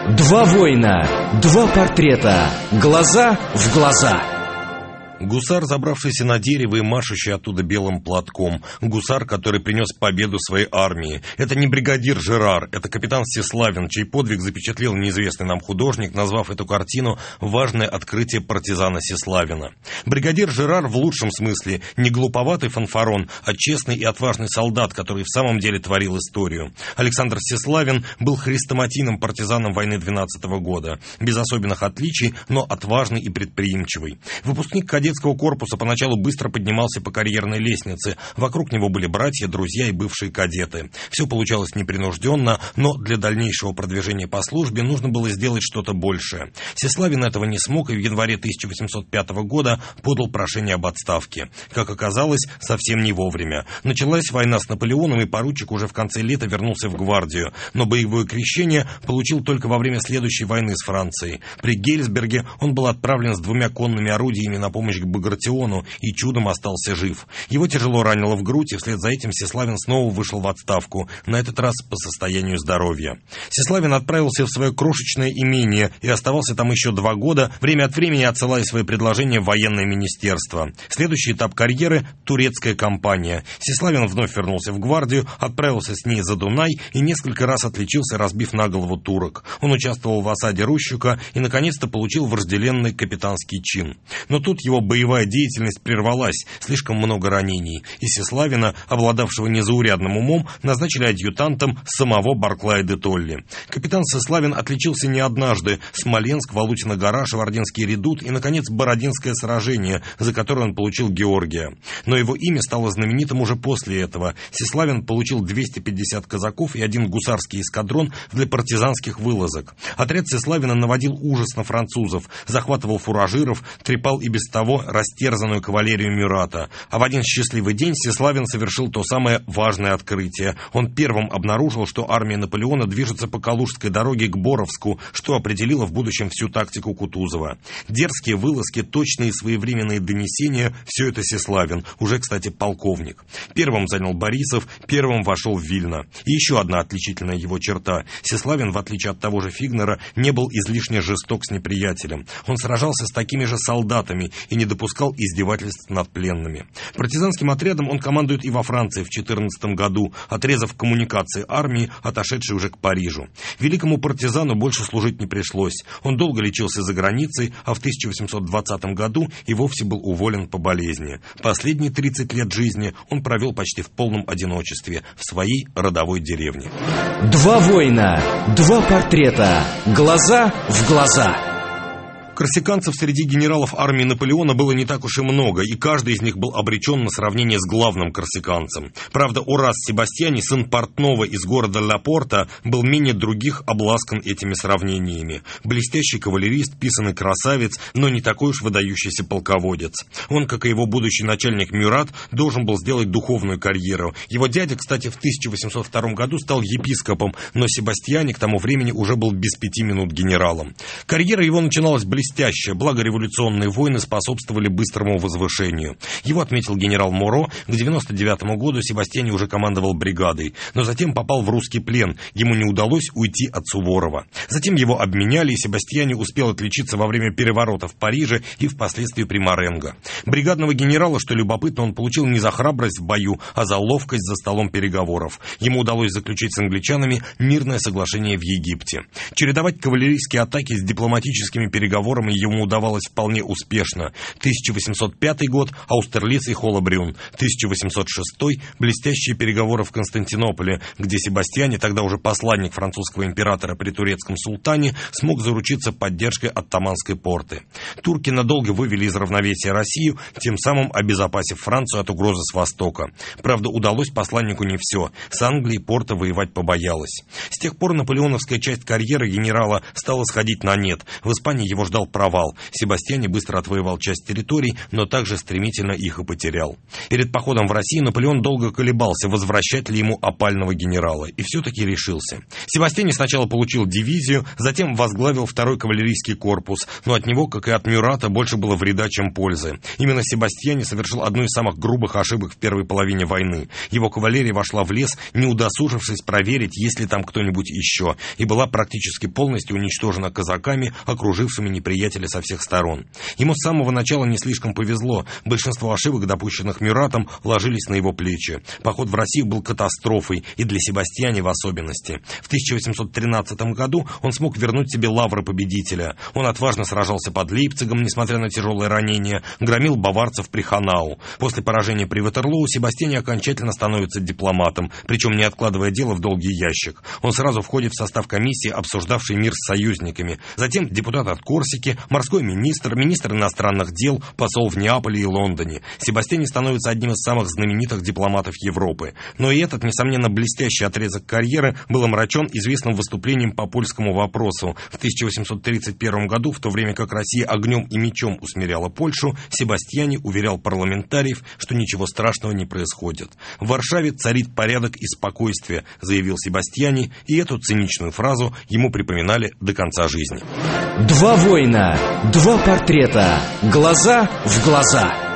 Два воина, два портрета, глаза в глаза. Гусар, забравшийся на дерево и машущий оттуда белым платком. Гусар, который принес победу своей армии. Это не бригадир Жерар, это капитан Сеславин, чей подвиг запечатлел неизвестный нам художник, назвав эту картину «Важное открытие партизана Сеславина». Бригадир Жерар в лучшем смысле не глуповатый фанфарон, а честный и отважный солдат, который в самом деле творил историю. Александр Сеславин был хрестоматийным партизаном войны 12-го года. Без особенных отличий, но отважный и предприимчивый. Выпускник кадетского корпуса поначалу быстро поднимался по карьерной лестнице. Вокруг него были братья, друзья и бывшие кадеты. Все получалось непринужденно, но для дальнейшего продвижения по службе нужно было сделать что-то большее. Сеславин этого не смог и в январе 1805 года подал прошение об отставке. Как оказалось, совсем не вовремя. Началась война с Наполеоном, и поручик уже в конце лета вернулся в гвардию. Но боевое крещение получил только во время следующей войны с Францией. При Гейсберге он был отправлен с 2 конными орудиями на помощь к Багратиону и чудом остался жив. Его тяжело ранило в грудь, и вслед за этим Сеславин снова вышел в отставку, на этот раз по состоянию здоровья. Сеславин отправился в свое крошечное имение и оставался там еще 2 года, время от времени отсылая свои предложения в военное министерство. Следующий этап карьеры – турецкая кампания. Сеславин вновь вернулся в гвардию, отправился с ней за Дунай и несколько раз отличился, разбив на голову турок. Он участвовал в осаде Рущука и, наконец-то, получил вожделенный капитанский чин. Но тут его боевая деятельность прервалась, слишком много ранений, и Сеславина, обладавшего незаурядным умом, назначили адъютантом самого Барклая де Толли. Капитан Сеславин отличился не однажды: Смоленск, Валутина гора, Шевардинский редут и, наконец, Бородинское сражение, за которое он получил Георгия. Но его имя стало знаменитым уже после этого. Сеславин получил 250 казаков и 1 гусарский эскадрон для партизанских вылазок. Отряд Сеславина наводил ужас на французов, захватывал фуражиров, трепал и без того растерзанную кавалерию Мюрата. А в один счастливый день Сеславин совершил то самое важное открытие. Он первым обнаружил, что армия Наполеона движется по Калужской дороге к Боровску, что определило в будущем всю тактику Кутузова. Дерзкие вылазки, точные и своевременные донесения – все это Сеславин, уже, кстати, полковник. Первым занял Борисов, первым вошел в Вильно. И еще одна отличительная его черта – Сеславин, в отличие от того же Фигнера, не был излишне жесток с неприятелем. Он сражался с такими же солдатами и не допускал издевательств над пленными. Партизанским отрядом он командует и во Франции в 14 году, отрезав коммуникации армии, отошедшей уже к Парижу. Великому партизану больше служить не пришлось. Он долго лечился за границей, а в 1820 году и вовсе был уволен по болезни. Последние 30 лет жизни он провел почти в полном одиночестве в своей родовой деревне. Два воина, два портрета, глаза в глаза. Корсиканцев среди генералов армии Наполеона было не так уж и много, и каждый из них был обречен на сравнение с главным корсиканцем. Правда, Орас Себастьяни, сын портного из города Ла-Порта, был менее других обласкан этими сравнениями. Блестящий кавалерист, писанный красавец, но не такой уж выдающийся полководец. Он, как и его будущий начальник Мюрат, должен был сделать духовную карьеру. Его дядя, кстати, в 1802 году стал епископом, но Себастьяни к тому времени уже был без 5 минут генералом. Карьера его начиналась блестяще, благо революционные войны способствовали быстрому возвышению. Его отметил генерал Моро. К 99 году Себастьяни уже командовал бригадой, но затем попал в русский плен. Ему не удалось уйти от Суворова. Затем его обменяли, и Себастьяни успел отличиться во время переворота в Париже и впоследствии при Маренго. Бригадного генерала, что любопытно, он получил не за храбрость в бою, а за ловкость за столом переговоров. Ему удалось заключить с англичанами мирное соглашение в Египте. Чередовать кавалерийские атаки с дипломатическими переговорами ему удавалось вполне успешно. 1805 год – Аустерлиц и Холлабрюн. 1806 – блестящие переговоры в Константинополе, где Себастьяни, тогда уже посланник французского императора при турецком султане, смог заручиться поддержкой оттоманской порты. Турки надолго вывели из равновесия Россию, тем самым обезопасив Францию от угрозы с востока. Правда, удалось посланнику не все. С Англией порта воевать побоялась. С тех пор наполеоновская часть карьеры генерала стала сходить на нет. В Испании его ждал ожидал провал. Себастьяни быстро отвоевал часть территорий, но также стремительно их и потерял. Перед походом в Россию Наполеон долго колебался, возвращать ли ему опального генерала, и все-таки решился. Себастьяни сначала получил дивизию, затем возглавил второй кавалерийский корпус, но от него, как и от Мюрата, больше было вреда, чем пользы. Именно Себастьяни совершил одну из самых грубых ошибок в первой половине войны. Его кавалерия вошла в лес, не удосужившись проверить, есть ли там кто-нибудь еще, и была практически полностью уничтожена казаками, окружившими неприятеля со всех сторон. Ему с самого начала не слишком повезло. Большинство ошибок, допущенных Мюратом, ложились на его плечи. Поход в Россию был катастрофой, и для Себастьяни в особенности. В 1813 году он смог вернуть себе лавры победителя. Он отважно сражался под Лейпцигом, несмотря на тяжелые ранения, громил баварцев при Ханау. После поражения при Ватерлоу Себастьяни окончательно становится дипломатом, причем не откладывая дело в долгий ящик. Он сразу входит в состав комиссии, обсуждавшей мир с союзниками. Затем депутат от Корсики, морской министр, министр иностранных дел, посол в Неаполе и Лондоне. Себастьяни становится одним из самых знаменитых дипломатов Европы. Но и этот, несомненно, блестящий отрезок карьеры был омрачен известным выступлением по польскому вопросу. В 1831 году, в то время как Россия огнем и мечом усмиряла Польшу, Себастьяни уверял парламентариев, что ничего страшного не происходит. В Варшаве царит порядок и спокойствие, заявил Себастьяни, и эту циничную фразу ему припоминали до конца жизни. Два воина, два портрета. Глаза в глаза.